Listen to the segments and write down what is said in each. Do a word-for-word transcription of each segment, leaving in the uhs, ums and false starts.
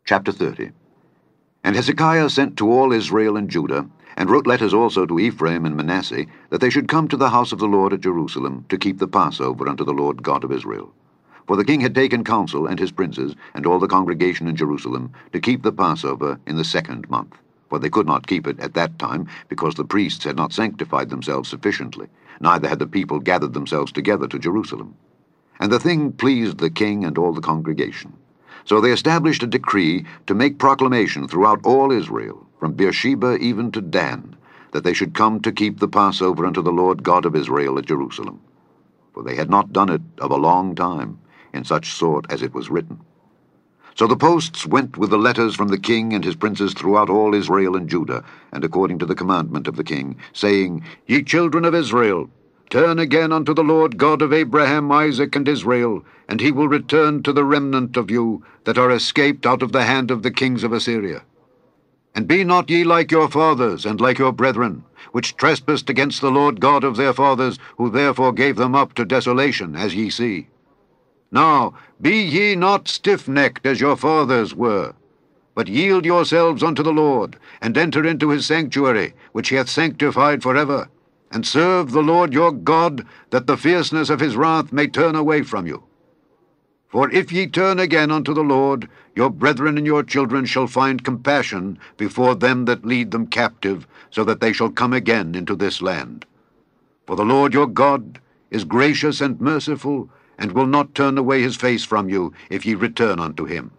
Chapter thirty. And Hezekiah sent to all Israel and Judah, and wrote letters also to Ephraim and Manasseh, that they should come to the house of the Lord at Jerusalem, to keep the Passover unto the Lord God of Israel. For the king had taken counsel, and his princes, and all the congregation in Jerusalem, to keep the Passover in the second month. For they could not keep it at that time, because the priests had not sanctified themselves sufficiently, neither had the people gathered themselves together to Jerusalem. And the thing pleased the king and all the congregation. So they established a decree to make proclamation throughout all Israel, from Beersheba even to Dan, that they should come to keep the Passover unto the Lord God of Israel at Jerusalem. For they had not done it of a long time, in such sort as it was written. So the posts went with the letters from the king and his princes throughout all Israel and Judah, and according to the commandment of the king, saying, Ye children of Israel, turn again unto the Lord God of Abraham, Isaac, and Israel, and he will return to the remnant of you that are escaped out of the hand of the kings of Assyria. And be not ye like your fathers, and like your brethren, which trespassed against the Lord God of their fathers, who therefore gave them up to desolation, as ye see. Now be ye not stiff-necked as your fathers were, but yield yourselves unto the Lord, and enter into his sanctuary, which he hath sanctified forever, and serve the Lord your God, that the fierceness of his wrath may turn away from you. For if ye turn again unto the Lord, your brethren and your children shall find compassion before them that lead them captive, so that they shall come again into this land. For the Lord your God is gracious and merciful, and will not turn away his face from you, if ye return unto him.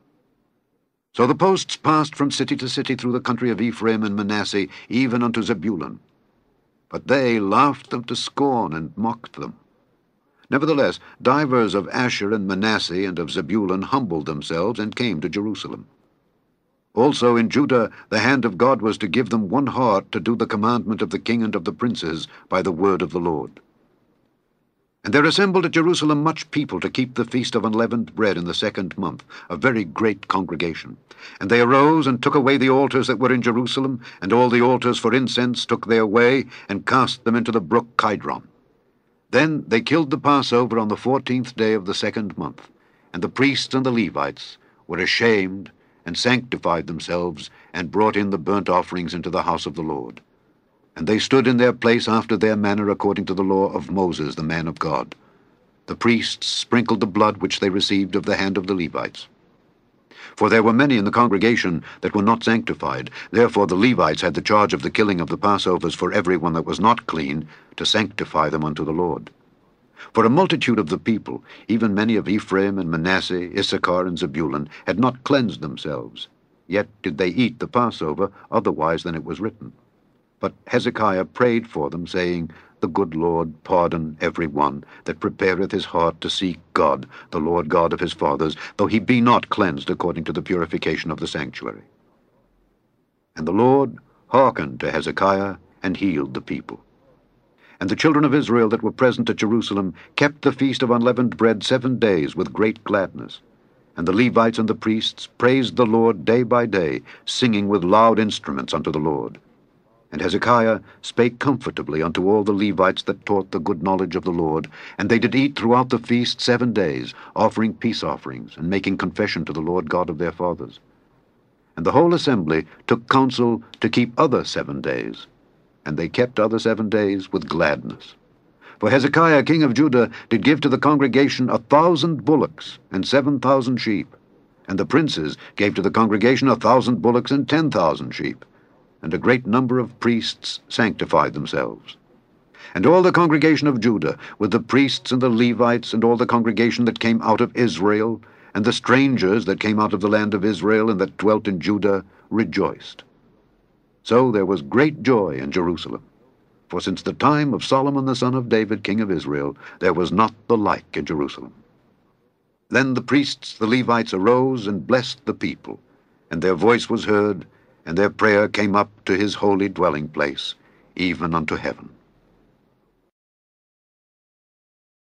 So the posts passed from city to city through the country of Ephraim and Manasseh, even unto Zebulun. But they laughed them to scorn, and mocked them. Nevertheless, divers of Asher and Manasseh and of Zebulun humbled themselves, and came to Jerusalem. Also in Judah the hand of God was to give them one heart to do the commandment of the king and of the princes by the word of the Lord. And there assembled at Jerusalem much people to keep the feast of unleavened bread in the second month, a very great congregation. And they arose and took away the altars that were in Jerusalem, and all the altars for incense took they away, and cast them into the brook Kidron. Then they killed the Passover on the fourteenth day of the second month, and the priests and the Levites were ashamed, and sanctified themselves, and brought in the burnt offerings into the house of the Lord. And they stood in their place after their manner according to the law of Moses the man of God. The priests sprinkled the blood which they received of the hand of the Levites. For there were many in the congregation that were not sanctified. Therefore the Levites had the charge of the killing of the Passovers for every one that was not clean, to sanctify them unto the Lord. For a multitude of the people, even many of Ephraim and Manasseh, Issachar and Zebulun, had not cleansed themselves. Yet did they eat the Passover otherwise than it was written. But Hezekiah prayed for them, saying, The good Lord pardon every one that prepareth his heart to seek God, the Lord God of his fathers, though he be not cleansed according to the purification of the sanctuary. And the Lord hearkened to Hezekiah, and healed the people. And the children of Israel that were present at Jerusalem kept the feast of unleavened bread seven days with great gladness. And the Levites and the priests praised the Lord day by day, singing with loud instruments unto the Lord. And Hezekiah spake comfortably unto all the Levites that taught the good knowledge of the Lord, and they did eat throughout the feast seven days, offering peace offerings, and making confession to the Lord God of their fathers. And the whole assembly took counsel to keep other seven days, and they kept other seven days with gladness. For Hezekiah king of Judah did give to the congregation a thousand bullocks and seven thousand sheep, and the princes gave to the congregation a thousand bullocks and ten thousand sheep. And a great number of priests sanctified themselves. And all the congregation of Judah, with the priests and the Levites, and all the congregation that came out of Israel, and the strangers that came out of the land of Israel, and that dwelt in Judah, rejoiced. So there was great joy in Jerusalem. For since the time of Solomon the son of David, king of Israel, there was not the like in Jerusalem. Then the priests, the Levites, arose and blessed the people, and their voice was heard, and their prayer came up to his holy dwelling place, even unto heaven.